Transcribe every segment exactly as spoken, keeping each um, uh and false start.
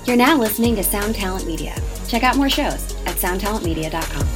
You're now listening to Sound Talent Media. Check out more shows at sound talent media dot com.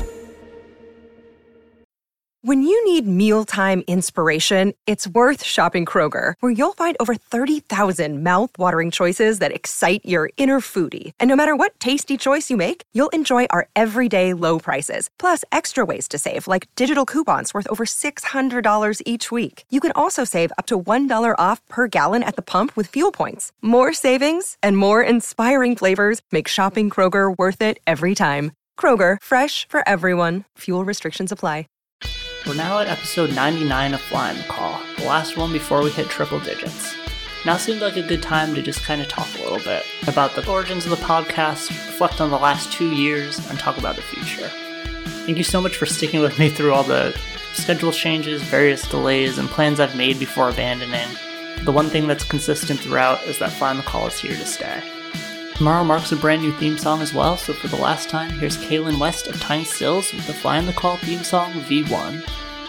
When you need mealtime inspiration, it's worth shopping Kroger, where you'll find over thirty thousand mouth-watering choices that excite your inner foodie. And no matter what tasty choice you make, you'll enjoy our everyday low prices, plus extra ways to save, like digital coupons worth over six hundred dollars each week. You can also save up to one dollar off per gallon at the pump with fuel points. More savings and more inspiring flavors make shopping Kroger worth it every time. Kroger, fresh for everyone. Fuel restrictions apply. We're now at episode ninety-nine of Flying the Call, the last one before we hit triple digits. Now seemed like a good time to just kind of talk a little bit about the origins of the podcast, reflect on the last two years, and talk about the future. Thank you so much for sticking with me through all the schedule changes, various delays, and plans I've made before abandoning. The one thing that's consistent throughout is that Flying the Call is here to stay. Tomorrow marks a brand new theme song as well, so for the last time, here's Kaylin West of Tiny Stills with the Flying the Call theme song V one.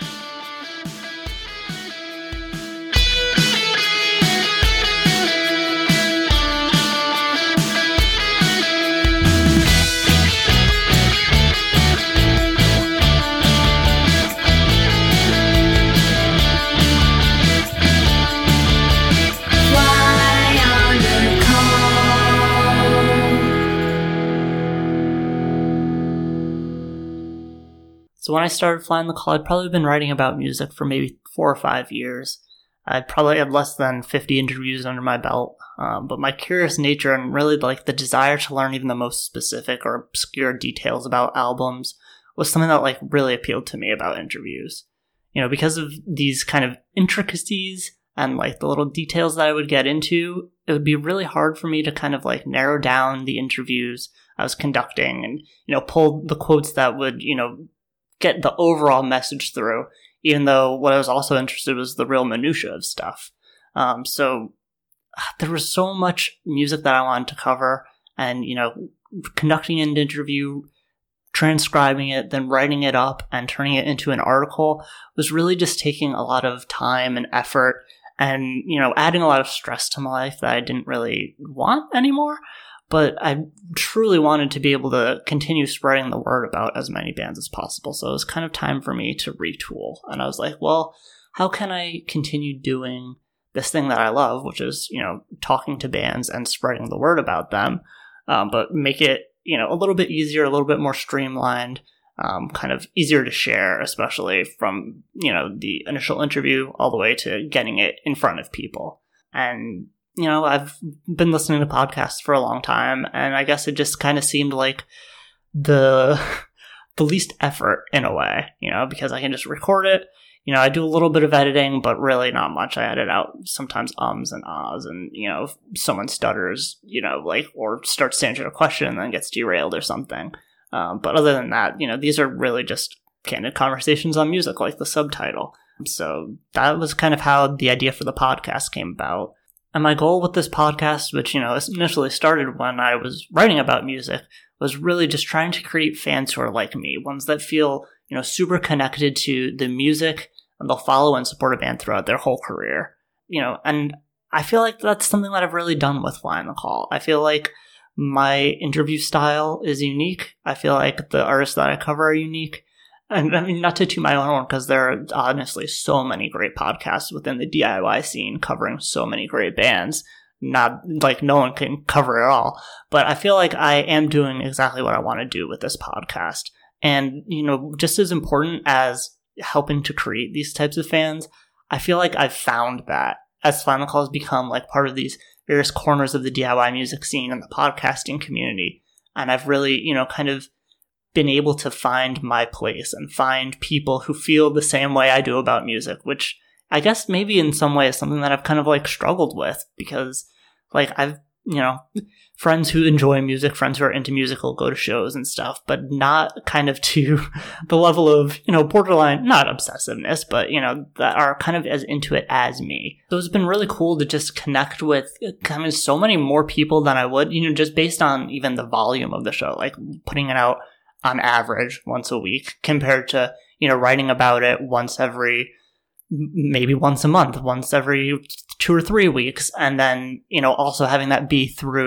So when I started Flying the Call, I'd probably been writing about music for maybe four or five years. I'd probably had less than fifty interviews under my belt, um, but my curious nature and really like the desire to learn even the most specific or obscure details about albums was something that like really appealed to me about interviews. You know, because of these kind of intricacies and like the little details that I would get into, it would be really hard for me to kind of like narrow down the interviews I was conducting and, you know, pull the quotes that would, you know, get the overall message through, even though what I was also interested in was the real minutia of stuff. Um, so there was so much music that I wanted to cover, and, you know, conducting an interview, transcribing it, then writing it up and turning it into an article was really just taking a lot of time and effort and, you know, adding a lot of stress to my life that I didn't really want anymore. But I truly wanted to be able to continue spreading the word about as many bands as possible. So it was kind of time for me to retool. And I was like, well, how can I continue doing this thing that I love, which is, you know, talking to bands and spreading the word about them, um, but make it, you know, a little bit easier, a little bit more streamlined, um, kind of easier to share, especially from, you know, the initial interview all the way to getting it in front of people. And you know, I've been listening to podcasts for a long time, and I guess it just kind of seemed like the the least effort in a way, you know, because I can just record it. You know, I do a little bit of editing, but really not much. I edit out sometimes ums and ahs, and, you know, if someone stutters, you know, like, or starts to answer a question and then gets derailed or something. Um, but other than that, you know, these are really just candid conversations on music, like the subtitle. So that was kind of how the idea for the podcast came about. And my goal with this podcast, which, you know, initially started when I was writing about music, was really just trying to create fans who are like me, ones that feel, you know, super connected to the music, and they'll follow and support a band throughout their whole career. You know, and I feel like that's something that I've really done with Flying the Call. I feel like my interview style is unique. I feel like the artists that I cover are unique. And I mean, not to toot my own horn, because there are honestly so many great podcasts within the D I Y scene covering so many great bands. Not like no one can cover it all. But I feel like I am doing exactly what I want to do with this podcast. And, you know, just as important as helping to create these types of fans, I feel like I've found that as Flying the Call has become like part of these various corners of the D I Y music scene and the podcasting community. And I've really, you know, kind of been able to find my place and find people who feel the same way I do about music, which I guess maybe in some way is something that I've kind of like struggled with, because like I've, you know, friends who enjoy music, friends who are into music will go to shows and stuff, but not kind of to the level of, you know, borderline, not obsessiveness, but, you know, that are kind of as into it as me. So it's been really cool to just connect with kind of so many more people than I would, you know, just based on even the volume of the show, like putting it out on average once a week compared to, you know, writing about it once every, maybe once a month, once every two or three weeks. And then, you know, also having that be through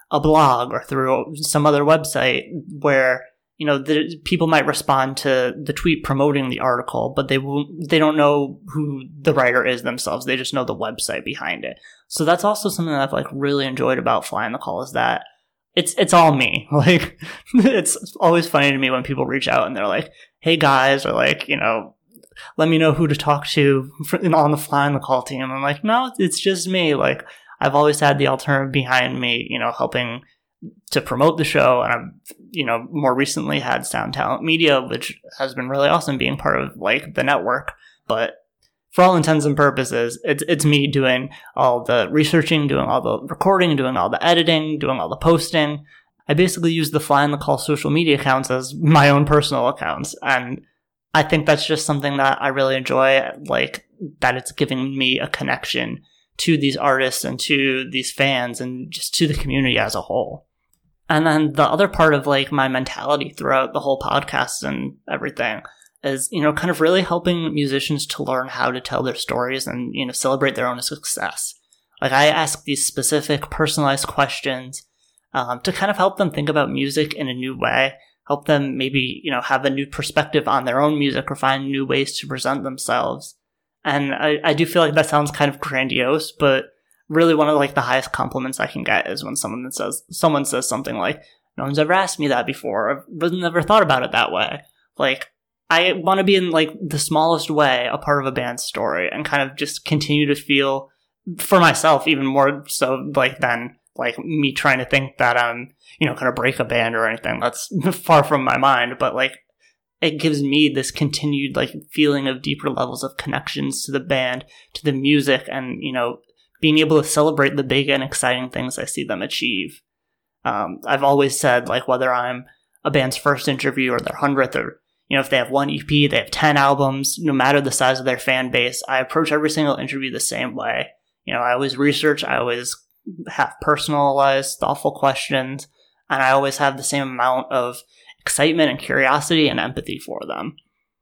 a blog or through some other website where, you know, the, people might respond to the tweet promoting the article, but they won't, they don't know who the writer is themselves. They just know the website behind it. So that's also something that I've like really enjoyed about Flying the Call, is that it's it's all me. Like, it's always funny to me when people reach out and they're like, "Hey guys," or like, you know, "Let me know who to talk to on the Flying the Call team." I'm like, no, it's just me. Like, I've always had the alternative behind me, you know, helping to promote the show. And I've, you know, more recently had Sound Talent Media, which has been really awesome being part of like the network. But for all intents and purposes, it's it's me doing all the researching, doing all the recording, doing all the editing, doing all the posting. I basically use the Flying the Call social media accounts as my own personal accounts. And I think that's just something that I really enjoy, like that it's giving me a connection to these artists and to these fans and just to the community as a whole. And then the other part of like my mentality throughout the whole podcast and everything is, you know, kind of really helping musicians to learn how to tell their stories and, you know, celebrate their own success. Like, I ask these specific personalized questions um, to kind of help them think about music in a new way, help them maybe, you know, have a new perspective on their own music or find new ways to present themselves. And I, I do feel like that sounds kind of grandiose, but really one of like the highest compliments I can get is when someone says, someone says something like, "No one's ever asked me that before. I've never thought about it that way." Like, I want to be in like the smallest way a part of a band's story and kind of just continue to feel for myself even more so like than like me trying to think that I'm, you know, going to break a band or anything. That's far from my mind, but like it gives me this continued like feeling of deeper levels of connections to the band, to the music, and, you know, being able to celebrate the big and exciting things I see them achieve. Um, I've always said, like, whether I'm a band's first interview or their hundredth, or, you know, if they have one E P, they have ten albums, no matter the size of their fan base, I approach every single interview the same way. You know, I always research, I always have personalized, thoughtful questions, and I always have the same amount of excitement and curiosity and empathy for them.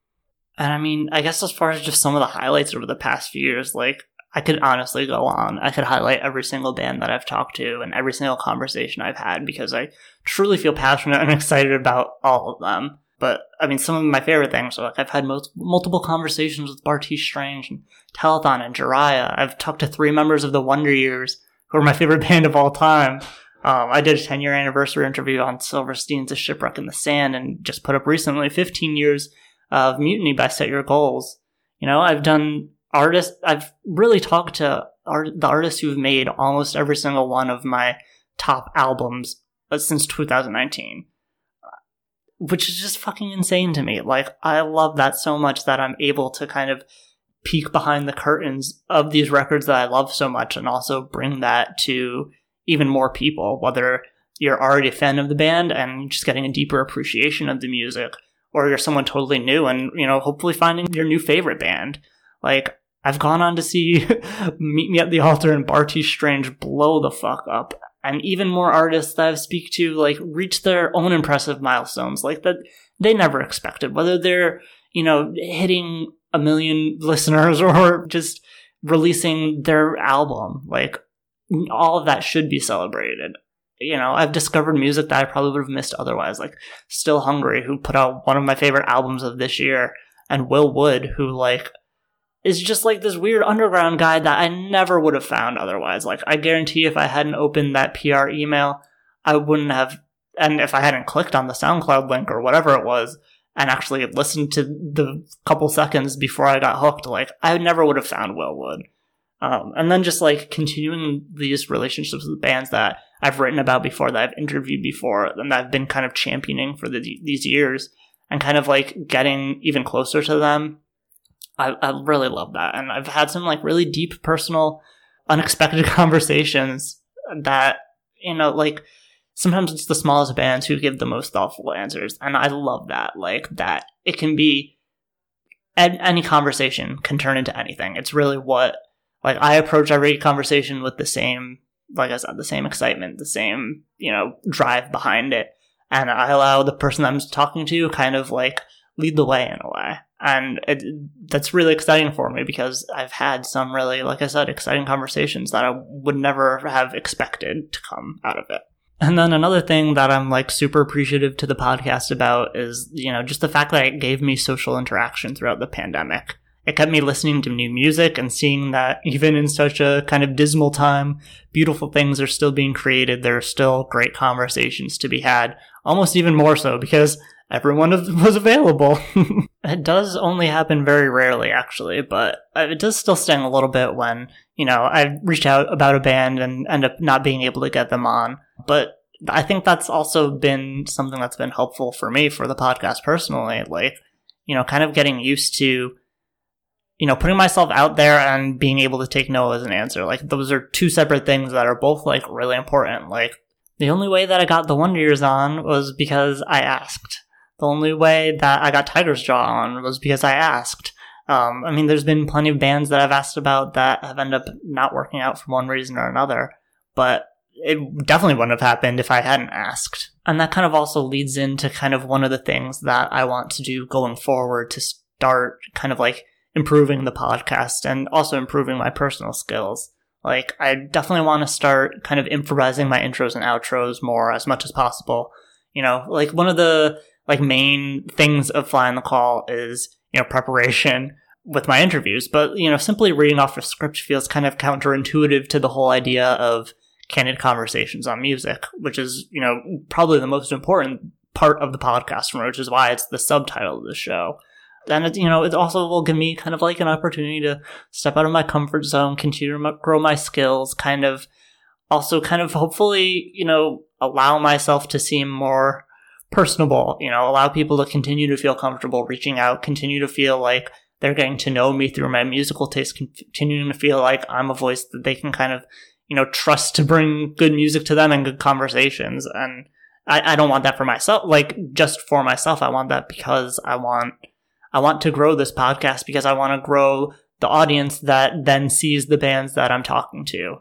And I mean, I guess as far as just some of the highlights over the past few years, like, I could honestly go on. I could highlight every single band that I've talked to and every single conversation I've had because I truly feel passionate and excited about all of them. But, I mean, some of my favorite things are, like, I've had most, multiple conversations with Bartees Strange and Telethon and Jiraiya. I've talked to three members of the Wonder Years, who are my favorite band of all time. Um, I did a ten-year anniversary interview on Silverstein's A Shipwreck in the Sand and just put up recently fifteen years of Mutiny by Set Your Goals. You know, I've done artists, I've really talked to art, the artists who've made almost every single one of my top albums since two thousand nineteen. Which is just fucking insane to me. Like, I love that so much that I'm able to kind of peek behind the curtains of these records that I love so much and also bring that to even more people, whether you're already a fan of the band and just getting a deeper appreciation of the music, or you're someone totally new and, you know, hopefully finding your new favorite band. Like, I've gone on to see Meet Me at the Altar and Bartees Strange blow the fuck up. And even more artists that I speak to, like, reach their own impressive milestones, like, that they never expected. Whether they're, you know, hitting a million listeners or just releasing their album, like, all of that should be celebrated. You know, I've discovered music that I probably would have missed otherwise, like Still Hungry, who put out one of my favorite albums of this year, and Will Wood, who, like, is just like this weird underground guy that I never would have found otherwise. Like, I guarantee if I hadn't opened that P R email, I wouldn't have, and if I hadn't clicked on the SoundCloud link or whatever it was, and actually listened to the couple seconds before I got hooked, like, I never would have found Will Wood. Um, and then just, like, continuing these relationships with bands that I've written about before, that I've interviewed before, and that I've been kind of championing for the, these years, and kind of, like, getting even closer to them. I, I really love that. And I've had some, like, really deep, personal, unexpected conversations that, you know, like, sometimes it's the smallest bands who give the most thoughtful answers. And I love that. Like, that it can be, any conversation can turn into anything. It's really what, like, I approach every conversation with the same, like I said, the same excitement, the same, you know, drive behind it. And I allow the person I'm talking to kind of, like, lead the way in a way. And it, that's really exciting for me because I've had some really, like I said, exciting conversations that I would never have expected to come out of it. And then another thing that I'm like super appreciative to the podcast about is, you know, just the fact that it gave me social interaction throughout the pandemic. It kept me listening to new music and seeing that even in such a kind of dismal time, beautiful things are still being created. There are still great conversations to be had, almost even more so because everyone was available. It does only happen very rarely, actually, but it does still sting a little bit when, you know, I reached out about a band and end up not being able to get them on. But I think that's also been something that's been helpful for me for the podcast personally, like, you know, kind of getting used to, you know, putting myself out there and being able to take no as an answer. Like, those are two separate things that are both, like, really important. Like, the only way that I got the Wonder Years on was because I asked. The only way that I got Tiger's Jaw on was because I asked. Um, I mean, there's been plenty of bands that I've asked about that have ended up not working out for one reason or another, but it definitely wouldn't have happened if I hadn't asked. And that kind of also leads into kind of one of the things that I want to do going forward to start kind of like improving the podcast and also improving my personal skills. Like, I definitely want to start kind of improvising my intros and outros more as much as possible. You know, like one of the like main things of Flying the Call is, you know, preparation with my interviews. But, you know, simply reading off a script feels kind of counterintuitive to the whole idea of candid conversations on music, which is, you know, probably the most important part of the podcast, which is why it's the subtitle of the show. And, it, you know, it also will give me kind of like an opportunity to step out of my comfort zone, continue to grow my skills, kind of also kind of hopefully, you know, allow myself to seem more personable, you know, allow people to continue to feel comfortable reaching out, continue to feel like they're getting to know me through my musical taste, continuing to feel like I'm a voice that they can kind of, you know, trust to bring good music to them and good conversations. And I, I don't want that for myself, like just for myself. I want that because I want, I want to grow this podcast because I want to grow the audience that then sees the bands that I'm talking to.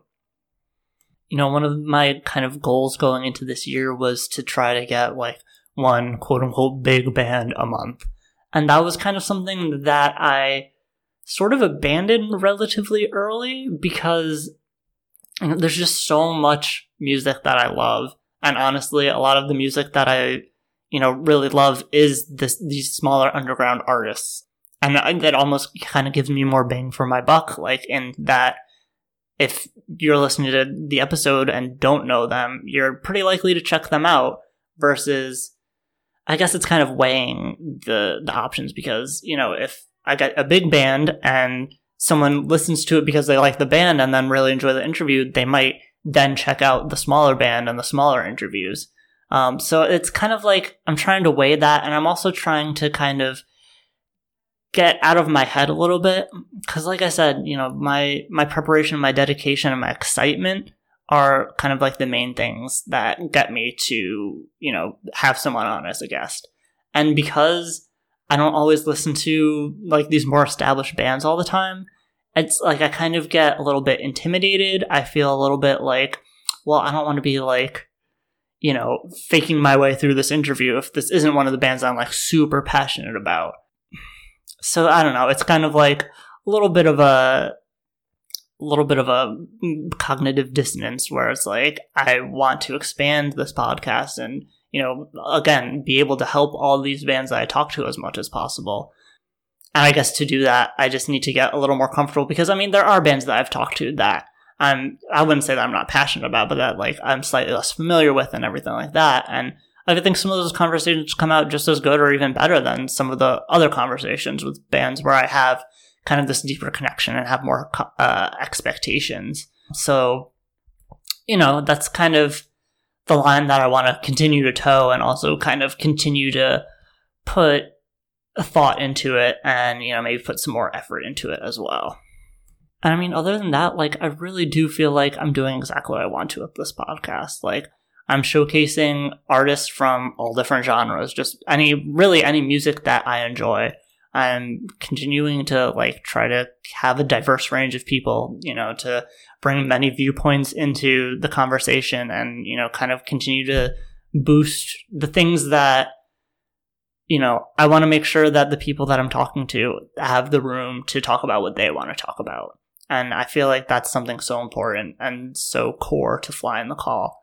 You know, one of my kind of goals going into this year was to try to get like one quote unquote big band a month. And that was kind of something that I sort of abandoned relatively early because, you know, there's just so much music that I love. And honestly, a lot of the music that I, you know, really love is this, these smaller underground artists. And that almost kind of gives me more bang for my buck, like in that if you're listening to the episode and don't know them, you're pretty likely to check them out versus, I guess it's kind of weighing the, the options because, you know, if I got a big band and someone listens to it because they like the band and then really enjoy the interview, they might then check out the smaller band and the smaller interviews. Um, so it's kind of like I'm trying to weigh that, and I'm also trying to kind of get out of my head a little bit because, like I said, you know, my my preparation, my dedication, and my excitement are kind of like the main things that get me to, you know, have someone on as a guest. And because I don't always listen to like these more established bands all the time, it's like I kind of get a little bit intimidated. I feel a little bit like, well, I don't want to be like, you know, faking my way through this interview if this isn't one of the bands I'm like super passionate about. So I don't know. It's kind of like a little bit of a, a little bit of a cognitive dissonance where it's like, I want to expand this podcast and, you know, again, be able to help all these bands that I talk to as much as possible. And I guess to do that, I just need to get a little more comfortable because, I mean, there are bands that I've talked to that I'm, I wouldn't say that I'm not passionate about, but that like I'm slightly less familiar with and everything like that. And I think some of those conversations come out just as good or even better than some of the other conversations with bands where I have kind of this deeper connection and have more uh, expectations. So, you know, that's kind of the line that I want to continue to toe and also kind of continue to put a thought into it and, you know, maybe put some more effort into it as well. And I mean, other than that, like, I really do feel like I'm doing exactly what I want to with this podcast. Like, I'm showcasing artists from all different genres, just any, really any music that I enjoy. I'm continuing to, like, try to have a diverse range of people, you know, to bring many viewpoints into the conversation and, you know, kind of continue to boost the things that, you know, I want to make sure that the people that I'm talking to have the room to talk about what they want to talk about. And I feel like that's something so important and so core to Flying the Call.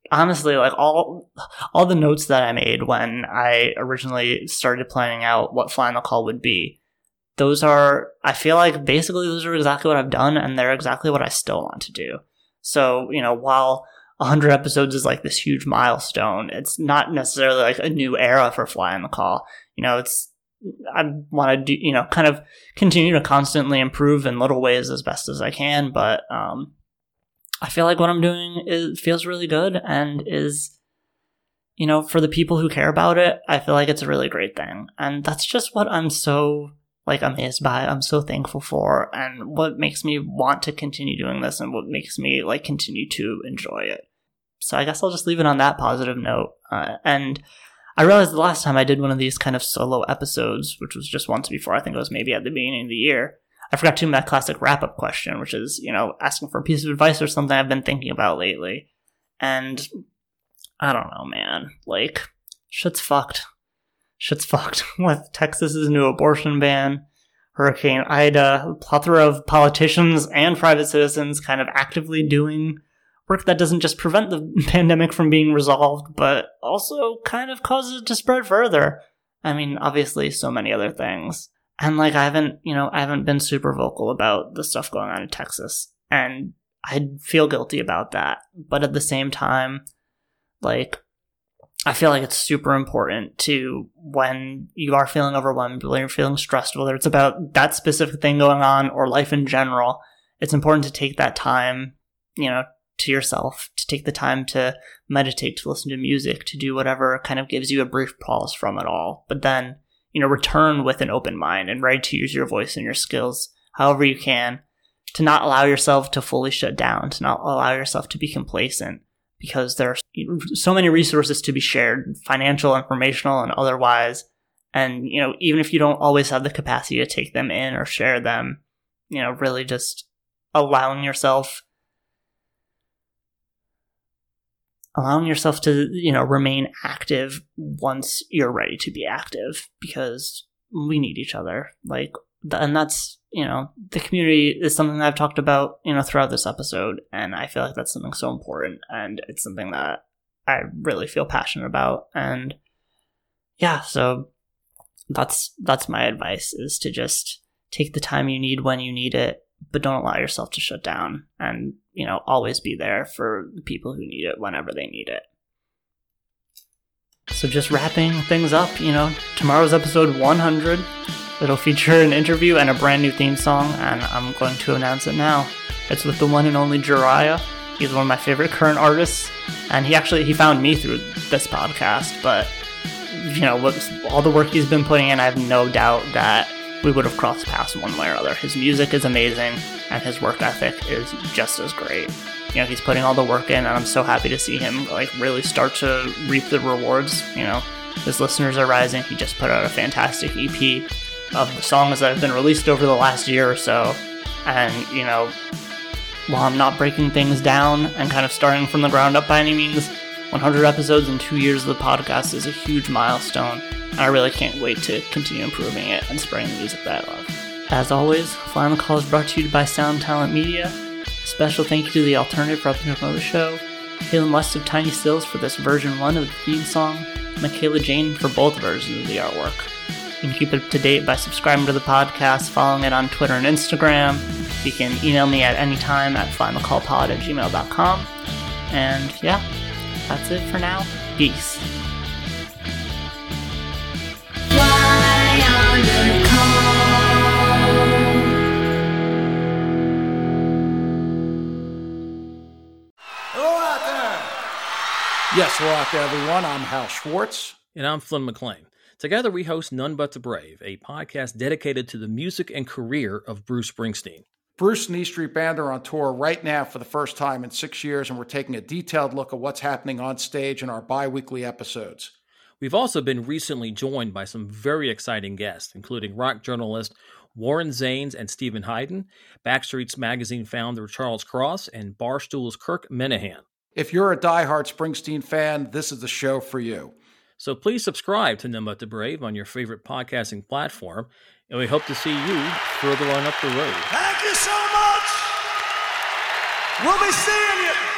honestly, like all all the notes that I made when I originally started planning out what Fly on the Call would be, those are, I feel like basically those are exactly what I've done, and they're exactly what I still want to do. So, you know, while one hundred episodes is like this huge milestone, it's not necessarily like a new era for Fly on the Call. You know, it's, I want to do, you know, kind of continue to constantly improve in little ways as best as I can, but um, I feel like what I'm doing is feels really good and is, you know, for the people who care about it, I feel like it's a really great thing. And that's just what I'm so, like, amazed by, I'm so thankful for, and what makes me want to continue doing this and what makes me, like, continue to enjoy it. So I guess I'll just leave it on that positive note. Uh, and I realized the last time I did one of these kind of solo episodes, which was just once before, I think it was maybe at the beginning of the year, I forgot to do my classic wrap-up question, which is, you know, asking for a piece of advice or something I've been thinking about lately. And I don't know, man. Like, shit's fucked. Shit's fucked with Texas's new abortion ban, Hurricane Ida, a plethora of politicians and private citizens kind of actively doing work that doesn't just prevent the pandemic from being resolved, but also kind of causes it to spread further. I mean, obviously, so many other things. And, like, I haven't, you know, I haven't been super vocal about the stuff going on in Texas. And I feel guilty about that. But at the same time, like, I feel like it's super important to, when you are feeling overwhelmed, when you're feeling stressed, whether it's about that specific thing going on or life in general, it's important to take that time, you know, to yourself, to take the time to meditate, to listen to music, to do whatever kind of gives you a brief pause from it all. But then, you know, return with an open mind and ready to use your voice and your skills however you can, to not allow yourself to fully shut down, to not allow yourself to be complacent, because there are so many resources to be shared, financial, informational, and otherwise. And, you know, even if you don't always have the capacity to take them in or share them, you know, really just allowing yourself allowing yourself to, you know, remain active once you're ready to be active, because we need each other. Like, and that's, you know, the community is something that I've talked about, you know, throughout this episode, and I feel like that's something so important, and it's something that I really feel passionate about. And yeah, so that's, that's my advice, is to just take the time you need when you need it, but don't allow yourself to shut down, and, you know, always be there for the people who need it whenever they need it. So just wrapping things up, you know, tomorrow's episode one hundred, it'll feature an interview and a brand new theme song, and I'm going to announce it now. It's with the one and only Jiraiya. He's one of my favorite current artists, and he actually, he found me through this podcast, but, you know, what, all the work he's been putting in, I have no doubt that we would have crossed paths one way or other. His music is amazing, and his work ethic is just as great. You know, he's putting all the work in, and I'm so happy to see him, like, really start to reap the rewards. You know, his listeners are rising. He just put out a fantastic E P of the songs that have been released over the last year or so. And, you know, while I'm not breaking things down and kind of starting from the ground up by any means, one hundred episodes in two years of the podcast is a huge milestone. I really can't wait to continue improving it and spreading the music that I love. As always, Fly on the Call is brought to you by Sound Talent Media. Special thank you to The Alternative for helping to promote the show, Kaylin West of Tiny Stills for this version one of the theme song, and Michaela Jane for both versions of the artwork. You can keep up to date by subscribing to the podcast, following it on Twitter and Instagram. You can email me at any time at flyonthecallpod at gmail dot com. And yeah, that's it for now. Peace. Fly on the call. Hello out there. Yes, hello out there, everyone. I'm Hal Schwartz. And I'm Flynn McLean. Together we host None But the Brave, a podcast dedicated to the music and career of Bruce Springsteen. Bruce and E Street Band are on tour right now for the first time in six years, and we're taking a detailed look at what's happening on stage in our bi-weekly episodes. We've also been recently joined by some very exciting guests, including rock journalist Warren Zanes and Stephen Hayden, Backstreet's Magazine founder Charles Cross, and Barstool's Kirk Minahan. If you're a diehard Springsteen fan, this is the show for you. So please subscribe to None But the Brave on your favorite podcasting platform, and we hope to see you further on up the road. Thank you so much. We'll be seeing you.